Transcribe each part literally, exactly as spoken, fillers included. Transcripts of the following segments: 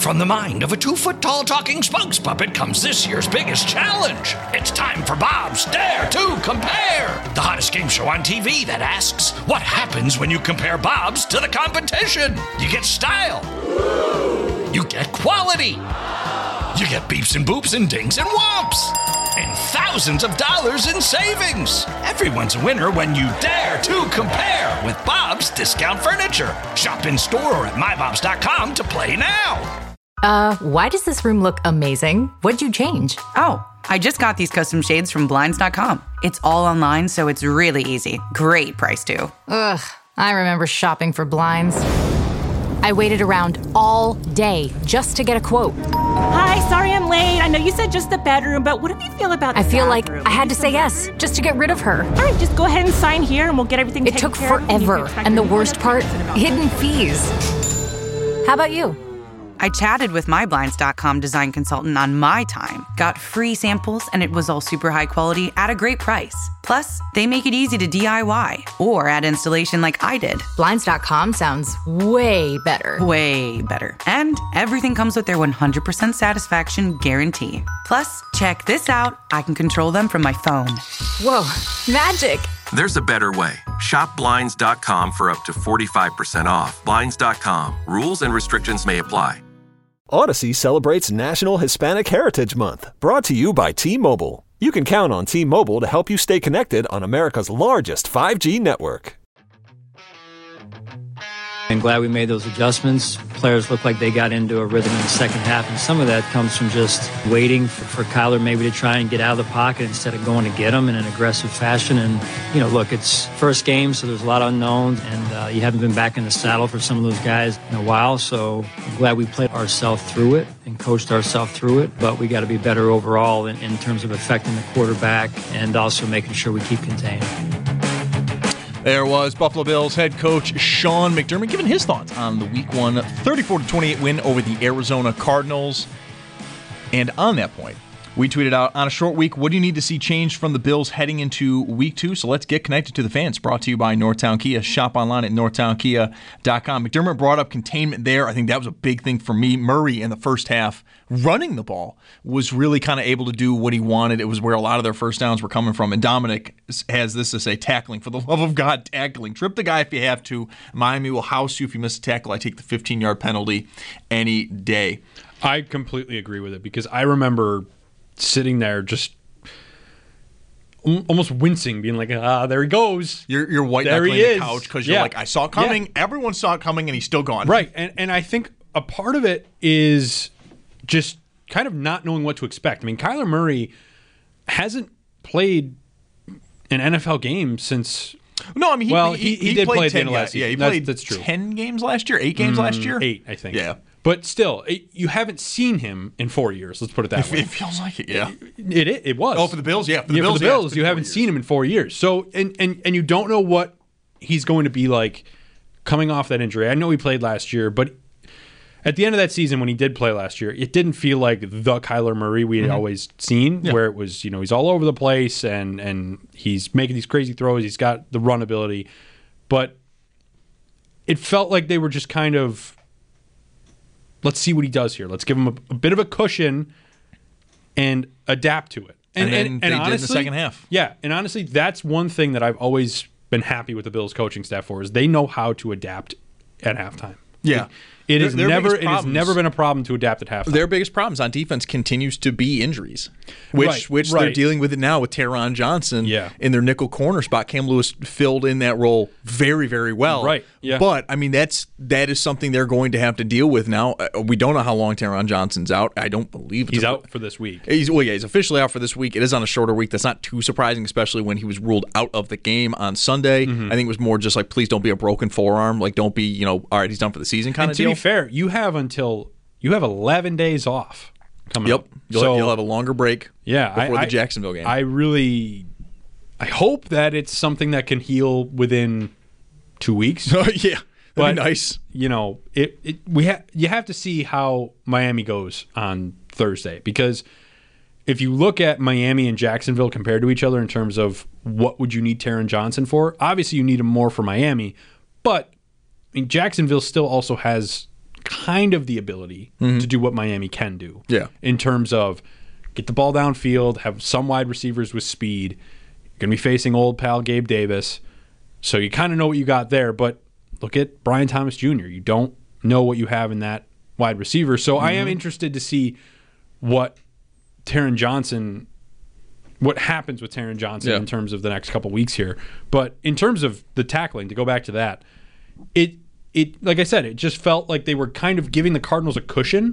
From the mind of a two-foot-tall talking spokes puppet comes this year's biggest challenge. It's time for Bob's Dare to Compare, the hottest game show on T V that asks, what happens when you compare Bobs to the competition? You get style. You get quality. You get beeps and boops and dings and whomps. And thousands of dollars in savings. Everyone's a winner when you dare to compare with Bob's Discount Furniture. Shop in store or at my bobs dot com to play now. Uh, why does this room look amazing? What'd you change? Oh, I just got these custom shades from blinds dot com. It's all online, so it's really easy. Great price, too. Ugh, I remember shopping for blinds. I waited around all day just to get a quote. Hi, sorry I'm late. I know you said just the bedroom, but what do you feel about the I feel bathroom? like I had to say yes, just to get rid of her. All right, just go ahead and sign here and we'll get everything It taken took care of. forever, and the worst part, hidden fees. How about you? I chatted with my blinds dot com design consultant on my time, got free samples, and it was all super high quality at a great price. Plus, they make it easy to D I Y or add installation like I did. blinds dot com sounds way better. Way better. And everything comes with their one hundred percent satisfaction guarantee. Plus, check this out. I can control them from my phone. Whoa, magic. There's a better way. Shop blinds dot com for up to forty-five percent off. blinds dot com. Rules and restrictions may apply. Odyssey celebrates National Hispanic Heritage Month, brought to you by T-Mobile. You can count on T-Mobile to help you stay connected on America's largest five G network. I'm glad we made those adjustments. Players look like they got into a rhythm in the second half, and some of that comes from just waiting for, for Kyler maybe to try and get out of the pocket instead of going to get him in an aggressive fashion. And, you know, look, it's first game, so there's a lot of unknowns, and uh, you haven't been back in the saddle for some of those guys in a while, so I'm glad we played ourselves through it and coached ourselves through it, but we got to be better overall in, in terms of affecting the quarterback and also making sure we keep contained. There was Buffalo Bills head coach Sean McDermott giving his thoughts on the week one thirty-four to twenty-eight win over the Arizona Cardinals. And on that point, we tweeted out, on a short week, what do you need to see changed from the Bills heading into week two? So let's get connected to the fans. Brought to you by Northtown Kia. Shop online at northtown kia dot com. McDermott brought up containment there. I think that was a big thing for me. Murray in the first half, running the ball, was really kind of able to do what he wanted. It was where a lot of their first downs were coming from. And Dominic has this to say, tackling. For the love of God, tackling. Trip the guy if you have to. Miami will house you if you miss a tackle. I take the fifteen-yard penalty any day. I completely agree with it because I remember sitting there just almost wincing, being like, ah, there he goes. You're, you're white knuckling the couch because you're yeah. like, I saw it coming. Yeah. Everyone saw it coming, and he's still gone. Right. And and I think a part of it is just kind of not knowing what to expect. I mean, Kyler Murray hasn't played an N F L game since... No, I mean, he, well, he, he, he, he did played play at ten, the end of last yeah, season. yeah, he that's, played that's true. ten games last year? Eight games mm, last year? Eight, I think. Yeah. But still, it, you haven't seen him in four years. Let's put it that it, way. It feels like it, yeah. It it, it was. Oh, for the Bills, yeah. For the yeah, Bills, for the Bills yeah, you haven't years. seen him in four years. So, and, and, and you don't know what he's going to be like coming off that injury. I know he played last year, but at the end of that season when he did play last year, it didn't feel like the Kyler Murray we had mm-hmm. always seen, yeah. where it was, you know, he's all over the place and, and he's making these crazy throws. He's got the run ability. But it felt like they were just kind of, let's see what he does here. Let's give him a, a bit of a cushion and adapt to it. And, and then and, they and did honestly, in the second half. Yeah, and honestly, that's one thing that I've always been happy with the Bills coaching staff for is they know how to adapt at halftime. Yeah. It is their, their never it has never been a problem to adapt at halftime. Their biggest problems on defense continues to be injuries, which right, which right. they're dealing with it now with Taron Johnson yeah. in their nickel corner spot. Cam Lewis filled in that role very, very well. Right. Yeah. But I mean that's that is something they're going to have to deal with now. We don't know how long Taron Johnson's out. I don't believe it's he's a, out for this week. He's well, yeah, he's officially out for this week. It is on a shorter week. That's not too surprising, especially when he was ruled out of the game on Sunday. Mm-hmm. I think it was more just like, please don't be a broken forearm. Like, don't be, you know, all right, he's done for the season kind and of to deal. To be fair, you have until you have eleven days off coming yep. up. You'll, so, you'll have a longer break yeah, before I, the Jacksonville game. I really I hope that it's something that can heal within two weeks. Oh, yeah. That'd but, be nice. You know, it, it we ha- you have to see how Miami goes on Thursday because if you look at Miami and Jacksonville compared to each other in terms of what would you need Taron Johnson for, obviously you need him more for Miami, but I mean, Jacksonville still also has kind of the ability Mm-hmm. to do what Miami can do. Yeah. In terms of get the ball downfield, have some wide receivers with speed. You're going to be facing old pal Gabe Davis. So you kind of know what you got there. But look at Brian Thomas Junior You don't know what you have in that wide receiver. So mm-hmm. I am interested to see what Taron Johnson, what happens with Taron Johnson yeah. in terms of the next couple weeks here. But in terms of the tackling, to go back to that, it it like I said, it just felt like they were kind of giving the Cardinals a cushion.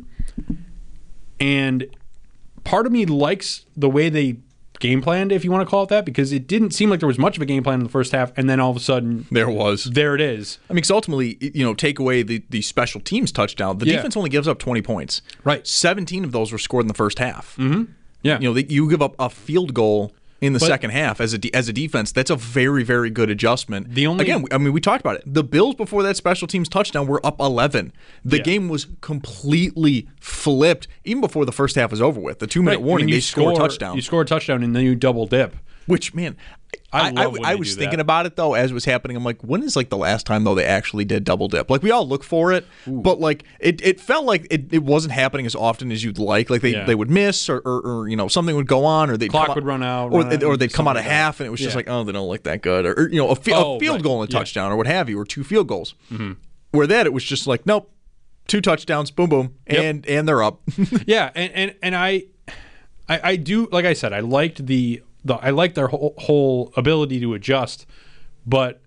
And part of me likes the way they game planned, if you want to call it that, because it didn't seem like there was much of a game plan in the first half, and then all of a sudden there was. There it is. I mean, because ultimately, you know, take away the, the special teams touchdown, the yeah. defense only gives up twenty points. Right. seventeen of those were scored in the first half. Mm-hmm. Yeah. You know, they, you give up a field goal in the but, second half as a de- as a defense. That's a very, very good adjustment. The only Again, I mean, we talked about it. The Bills before that special teams touchdown were up eleven. The yeah. game was completely flipped even before the first half was over with. The two-minute right. warning, I mean, they score, score a touchdown. You score a touchdown, and then you double dip. Which, man, I, I, love I, when I they was do thinking that. about it, though, as it was happening. I'm like, when is like the last time, though, they actually did double dip? Like, we all look for it, Ooh. but like it, it felt like it, it wasn't happening as often as you'd like. Like, they, yeah. they would miss or, or, or, you know, something would go on, or they'd Clock come would run out. Or, run out, or they'd come out of like half, and it was just yeah. like, oh, they don't look that good. Or, or you know, a, fi- oh, a field right. goal and a yeah. touchdown, or what have you, or two field goals. Mm-hmm. Where that, it was just like, nope, two touchdowns, boom, boom, yep. and and they're up. yeah, and, and, and I, I I do, like I said, I liked the The, I like their whole, whole ability to adjust, but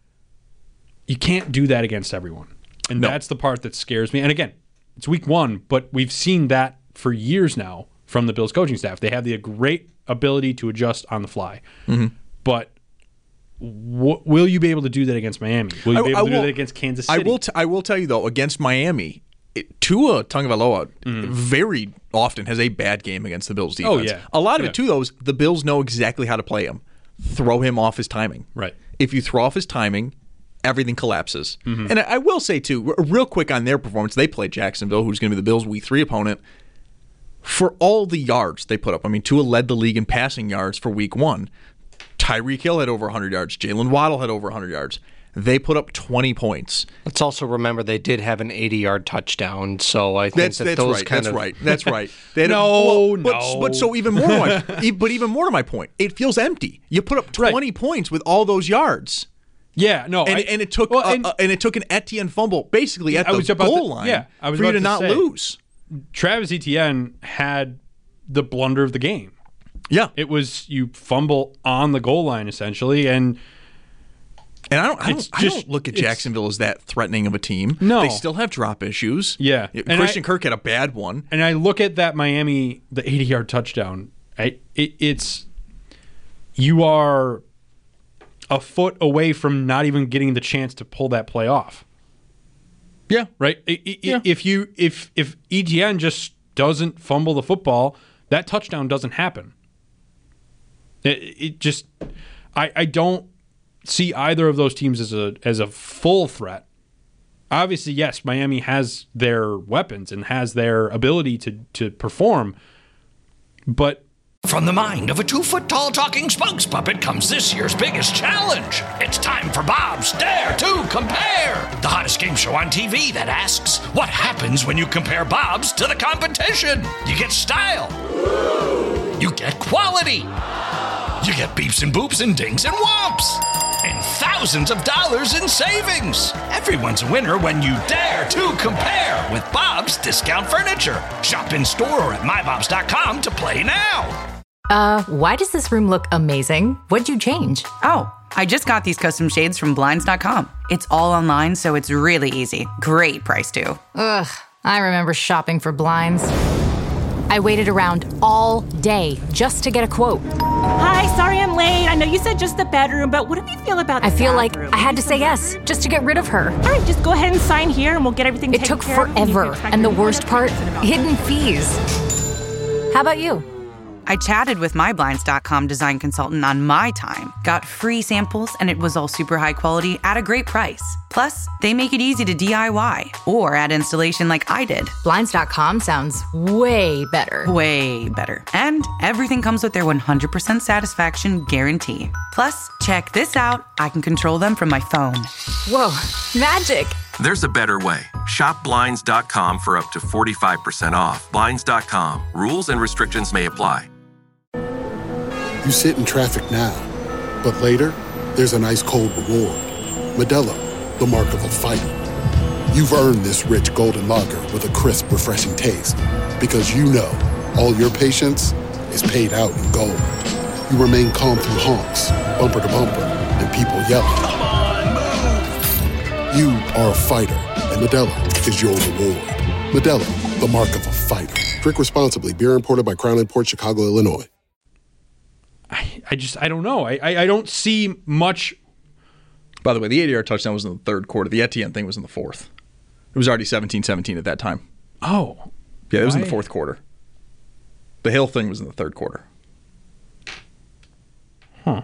you can't do that against everyone. And no. that's the part that scares me. And again, it's week one, but we've seen that for years now from the Bills coaching staff. They have the great ability to adjust on the fly. Mm-hmm. But w- will you be able to do that against Miami? Will you be able I, I to do will, that against Kansas City? I will, t- I will tell you, though, against Miami, it, Tua Tagovailoa mm-hmm. very often has a bad game against the Bills defense. Oh, yeah. A lot of yeah. it, too, though, is the Bills know exactly how to play him. Throw him off his timing. Right. If you throw off his timing, everything collapses. Mm-hmm. And I, I will say, too, r- real quick on their performance, they played Jacksonville, who's going to be the Bills' week three opponent. For all the yards they put up, I mean, Tua led the league in passing yards for week one. Tyreek Hill had over one hundred yards. Jalen Waddle had over one hundred yards. They put up twenty points. Let's also remember they did have an eighty-yard touchdown, so I think that's, that that's those right. kind That's of right. That's right. They had no, a, well, but, no. But so even more, to my, but even more to my point, it feels empty. You put up twenty right. points with all those yards. Yeah, no, and, I, and it took well, uh, and, uh, and it took an Etienne fumble basically at I the was about goal to, line. Yeah, I was for you to, to not say, lose. Travis Etienne had the blunder of the game. Yeah, it was you fumble on the goal line essentially, and and I don't, I don't, just, I don't look at Jacksonville as that threatening of a team. No, they still have drop issues. Yeah, Christian I, Kirk had a bad one, and I look at that Miami, the eighty-yard touchdown. I, it, it's you are a foot away from not even getting the chance to pull that play off. Yeah, right. It, it, yeah. If you if if Etienne just doesn't fumble the football, that touchdown doesn't happen. It, it just, I, I don't see either of those teams as a as a full threat. Obviously, yes, Miami has their weapons and has their ability to to perform, but from the mind of a two-foot-tall talking spokes puppet comes this year's biggest challenge. It's time for Bob's Dare to Compare, the hottest game show on T V that asks, what happens when you compare Bob's to the competition? You get style. You get quality. You get beeps and boops and dings and whomps. And thousands of dollars in savings. Everyone's a winner when you dare to compare with Bob's Discount Furniture. Shop in store or at my bobs dot com to play now. Uh, why does this room look amazing? What'd you change? Oh, I just got these custom shades from blinds dot com. It's all online, so it's really easy. Great price, too. Ugh, I remember shopping for blinds. I waited around all day just to get a quote. Hi, sorry I'm late. I know you said just the bedroom, but what do you feel about the I feel bathroom? like I had to say yes just to get rid of her. All right, just go ahead and sign here and we'll get everything It taken took care of. forever, and the worst part, hidden fees. How about you? I chatted with my blinds dot com design consultant on my time, got free samples, and it was all super high quality at a great price. Plus, they make it easy to D I Y or add installation like I did. blinds dot com sounds way better. Way better. And everything comes with their one hundred percent satisfaction guarantee. Plus, check this out. I can control them from my phone. Whoa, magic. There's a better way. Shop Blinds dot com for up to forty-five percent off. Blinds dot com. Rules and restrictions may apply. You sit in traffic now, but later, there's an ice-cold reward. Modelo, the mark of a fighter. You've earned this rich golden lager with a crisp, refreshing taste. Because you know, all your patience is paid out in gold. You remain calm through honks, bumper to bumper, and people yelling. Come on, move! You are a fighter, and Modelo is your reward. Modelo, the mark of a fighter. Drink responsibly. Beer imported by Crown Imports, Chicago, Illinois. I, I just, I don't know. I, I, I don't see much. By the way, the eighty-yard touchdown was in the third quarter. The Etienne thing was in the fourth. It was already seventeen seventeen at that time. Oh. Yeah, it was why? in the fourth quarter. The Hill thing was in the third quarter. Huh.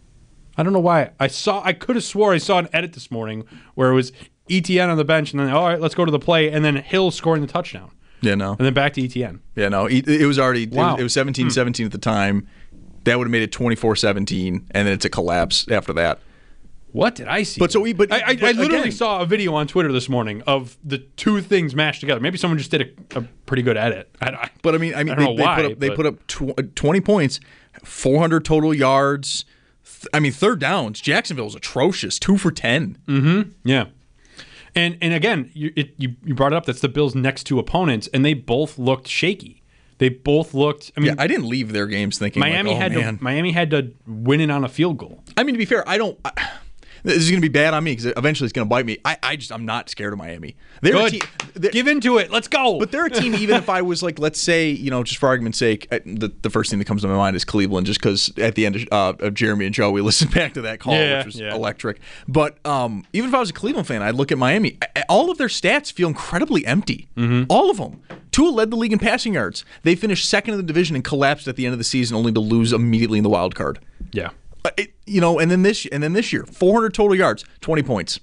I don't know why. I saw. I could have swore I saw an edit this morning where it was Etienne on the bench, and then, all right, let's go to the play, and then Hill scoring the touchdown. Yeah, no. And then back to Etienne. Yeah, no. It, it was already, Wow. it was seventeen seventeen at the time. That would have made it twenty-four seventeen, and then it's a collapse after that. What did I see? But so we, but I, I, but I literally again, saw a video on Twitter this morning of the two things mashed together. Maybe someone just did a, a pretty good edit. I, I, But I mean, I mean, I they, don't know they why, put up, they but- put up tw- twenty points, four hundred total yards. Th- I mean, third downs. Jacksonville was atrocious, two for ten. Mm-hmm. Yeah. And and again, you, it, you you brought it up. That's the Bills' next two opponents, and they both looked shaky. They both looked. I mean, Yeah, I didn't leave their games thinking Miami like, oh, had man. to Miami had to win it on a field goal. I mean, to be fair, I don't. I, this is going to be bad on me because eventually it's going to bite me. I, I just I'm not scared of Miami. They're a Good. team, they're- Give into it. Let's go. But they're a team. Even if I was like, let's say, you know, just for argument's sake, I- the the first thing that comes to my mind is Cleveland, just because at the end of, uh, of Jeremy and Joe, we listened back to that call, Yeah, which was yeah. electric. But um, even if I was a Cleveland fan, I'd look at Miami. I- all of their stats feel incredibly empty. Mm-hmm. All of them. Tua led the league in passing yards. They finished second in the division and collapsed at the end of the season, only to lose immediately in the wild card. Yeah. Uh, It, you know, and then this and then this year, four hundred total yards, twenty points.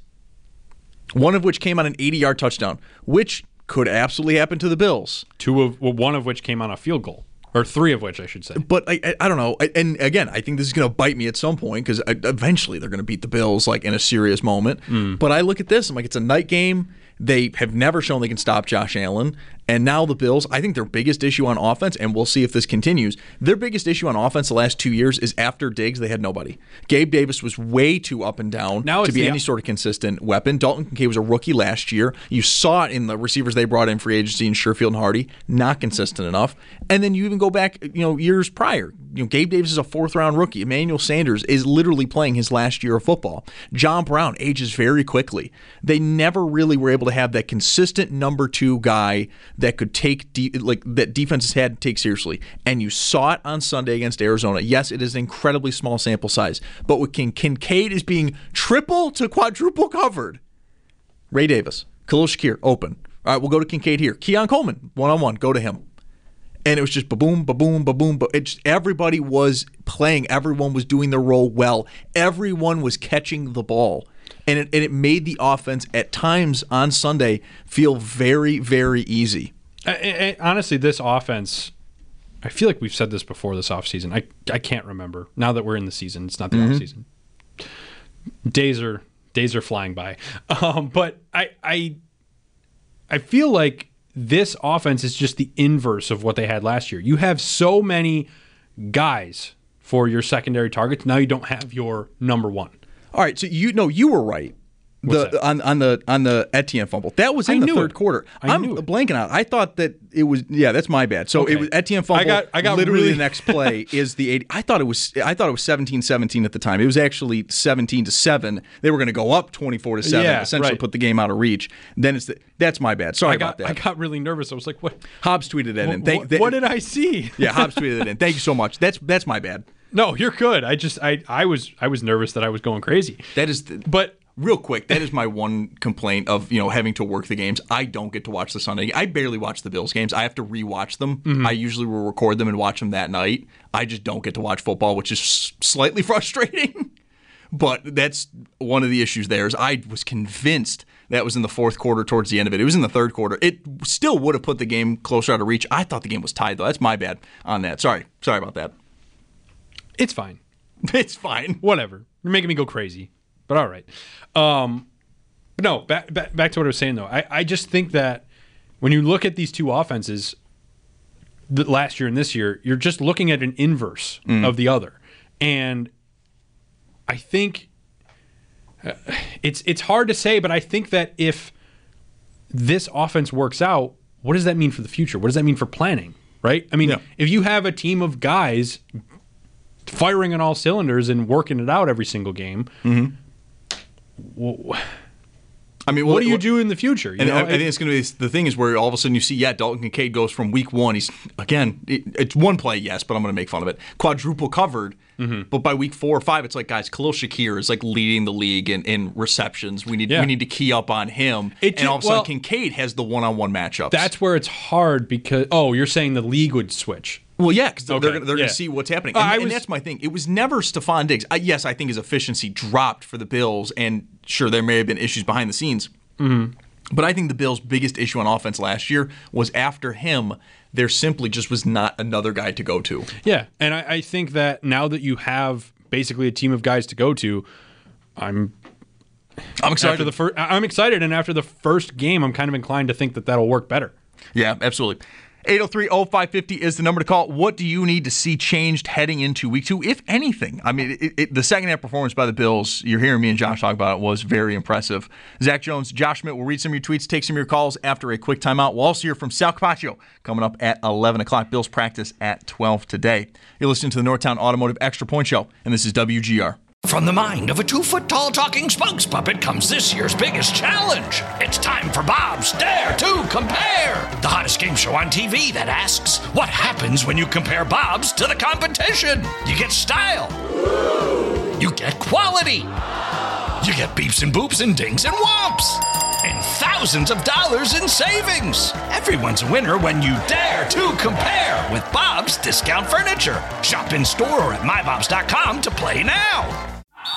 One of which came on an eighty-yard touchdown, which could absolutely happen to the Bills. Two of well, one of which came on a field goal, or three of which I should say. But I, I, I don't know. I, and again, I think this is going to bite me at some point because eventually they're going to beat the Bills like in a serious moment. Mm. But I look at this, I'm like, it's a night game. They have never shown they can stop Josh Allen. And now the Bills, I think their biggest issue on offense, and we'll see if this continues, their biggest issue on offense the last two years is after Diggs, they had nobody. Gabe Davis was way too up and down Now to it's be the- any sort of consistent weapon. Dalton Kincaid was a rookie last year. You saw it in the receivers they brought in free agency in Sherfield and Hardy, not consistent enough. And then you even go back, you know, years prior. You know, Gabe Davis is a fourth round rookie. Emmanuel Sanders is literally playing his last year of football. John Brown ages very quickly. They never really were able to have that consistent number two guy that could take de- like that defenses had to take seriously. And you saw it on Sunday against Arizona. Yes, it is an incredibly small sample size, but with Kin- Kincaid is being triple to quadruple covered. Ray Davis, Khalil Shakir, open. All right, we'll go to Kincaid here. Keon Coleman, one on one, go to him. And it was just ba-boom, ba-boom, ba-boom. Ba- it just, everybody was playing. Everyone was doing their role well. Everyone was catching the ball. And it, and it made the offense at times on Sunday feel very, very easy. I, I, honestly, this offense, I feel like we've said this before this offseason. I, I can't remember. Now that we're in the season, it's not the Mm-hmm. offseason. Days are days are flying by. Um, but I, I I feel like this offense is just the inverse of what they had last year. You have so many guys for your secondary targets. Now you don't have your number one. All right, so you know you were right. What's The, on on the on the Etienne fumble. That was in I the knew third it. quarter. I I'm knew it. blanking out. I thought that it was yeah, that's my bad. So Okay. it was Etienne fumble. I got- I got literally really- the next play is the eighty. I thought it was I thought it was seventeen seventeen at the time. It was actually seventeen to seven. They were going to go up twenty-four to seven, Yeah, essentially right. put the game out of reach. Then it's the, that's my bad. Sorry I got about that. I got really nervous. I was like, what? Hobbs tweeted that in. What, Thank, what, that- what did I see? Yeah, Hobbs tweeted it in. Thank you so much. That's that's my bad. No, you're good. I just I I was I was nervous that I was going crazy. That is the, But real quick, that is my one complaint of, you know, having to work the games. I don't get to watch the Sunday. I barely watch the Bills games. I have to rewatch them. Mm-hmm. I usually will record them and watch them that night. I just don't get to watch football, which is s- slightly frustrating. But that's one of the issues there is I was convinced that was in the fourth quarter towards the end of it. It was in the third quarter. It still would have put the game closer out of reach. I thought the game was tied, though. That's my bad on that. Sorry. Sorry about that. it's fine. It's fine. Whatever. You're making me go crazy. But all right. Um, But no, back, back back to what I was saying though. I, I just think that when you look at these two offenses, the last year and this year, you're just looking at an inverse mm. of the other, and I think uh, it's it's hard to say, but I think that if this offense works out, what does that mean for the future? What does that mean for planning? Right? I mean, yeah. if you have a team of guys firing on all cylinders and working it out every single game, mm-hmm. well, I mean, what, what do you what, do in the future? You and know? I, I think it's going to be the thing is where all of a sudden you see, yeah, Dalton Kincaid goes from week one. He's again, it, it's one play, yes, but I'm going to make fun of it. Quadruple covered, mm-hmm. but by week four or five, it's like, guys, Khalil Shakir is like leading the league in, in receptions. We need yeah. we need to key up on him. It, and all of a sudden, well, Kincaid has the one-on-one matchups. That's where it's hard because oh, you're saying the league would switch. Well, yeah, because okay. they're, they're yeah. going to see what's happening. And, uh, was, and that's my thing. It was never Stephon Diggs. I, yes, I think his efficiency dropped for the Bills, and sure, there may have been issues behind the scenes. Mm-hmm. But I think the Bills' biggest issue on offense last year was after him, there simply just was not another guy to go to. Yeah, and I, I think that now that you have basically a team of guys to go to, I'm I'm excited. After the fir- I'm excited, and after the first game, I'm kind of inclined to think that that'll work better. Yeah, absolutely. eight oh three oh five five oh is the number to call. What do you need to see changed heading into week two, if anything? I mean, it, it, the second half performance by the Bills, you're hearing me and Josh talk about it, was very impressive. Zach Jones, Josh Schmidt will read some of your tweets, take some of your calls after a quick timeout. We'll also hear from Sal Capaccio coming up at eleven o'clock. Bills practice at twelve today. You're listening to the Northtown Automotive Extra Point Show, and this is W G R. From the mind of a two-foot-tall talking spokes puppet comes this year's biggest challenge. It's time for Bob's Dare to Compare, the hottest game show on T V that asks, what happens when you compare Bob's to the competition? You get style. You get quality. You get beeps and boops and dings and whomps. And thousands of dollars in savings. Everyone's a winner when you dare to compare with Bob's Discount Furniture. Shop in store or at my bobs dot com to play now.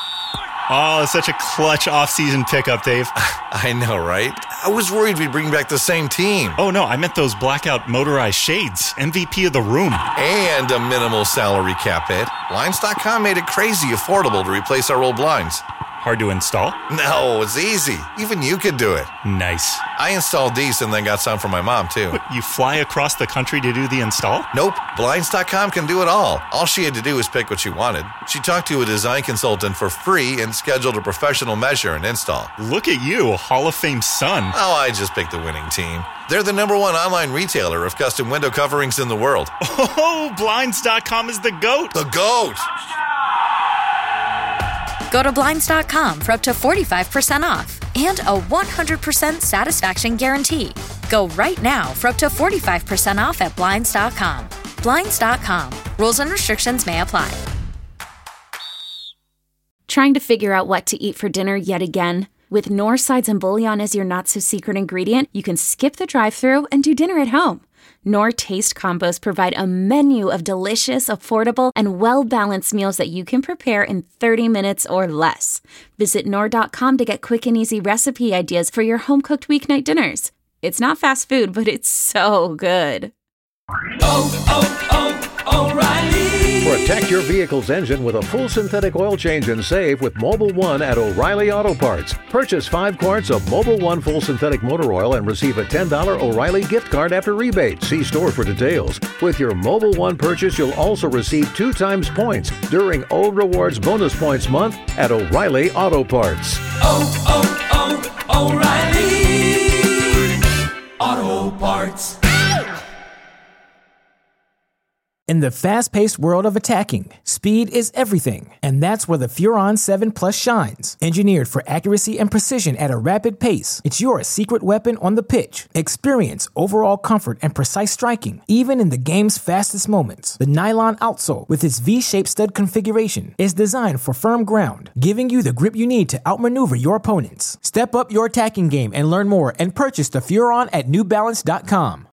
Oh, such a clutch off-season pickup, Dave. I know, right? I was worried we'd bring back the same team. Oh, no, I meant those blackout motorized shades. M V P of the room. And a minimal salary cap hit. Blinds dot com made it crazy affordable to replace our old blinds. Hard to install? No, it's easy. Even you could do it. Nice. I installed these and then got some for my mom, too. But you fly across the country to do the install? Nope. Blinds dot com can do it all. All she had to do was pick what she wanted. She talked to a design consultant for free and scheduled a professional measure and install. Look at you, Hall of Fame son. Oh, I just picked the winning team. They're the number one online retailer of custom window coverings in the world. Oh, Blinds dot com is the GOAT. The GOAT! Go to Blinds dot com for up to forty-five percent off and a one hundred percent satisfaction guarantee. Go right now for up to forty-five percent off at Blinds dot com. Blinds dot com. Rules and restrictions may apply. Trying to figure out what to eat for dinner yet again? With Knorr sides and bouillon as your not-so-secret ingredient, you can skip the drive-thru and do dinner at home. Knorr Taste Combos provide a menu of delicious, affordable, and well-balanced meals that you can prepare in thirty minutes or less. Visit Knorr dot com to get quick and easy recipe ideas for your home-cooked weeknight dinners. It's not fast food, but it's so good. Oh, oh, oh, O'Reilly! Protect your vehicle's engine with a full synthetic oil change and save with Mobil one at O'Reilly Auto Parts. Purchase five quarts of Mobil one full synthetic motor oil and receive a ten dollars O'Reilly gift card after rebate. See store for details. With your Mobil one purchase, you'll also receive two times points during O Rewards Bonus Points Month at O'Reilly Auto Parts. Oh, oh, oh, O'Reilly Auto Parts. In the fast-paced world of attacking, speed is everything, and that's where the Furon seven Plus shines. Engineered for accuracy and precision at a rapid pace, it's your secret weapon on the pitch. Experience overall comfort and precise striking, even in the game's fastest moments. The nylon outsole, with its V-shaped stud configuration, is designed for firm ground, giving you the grip you need to outmaneuver your opponents. Step up your attacking game and learn more and purchase the Furon at New Balance dot com.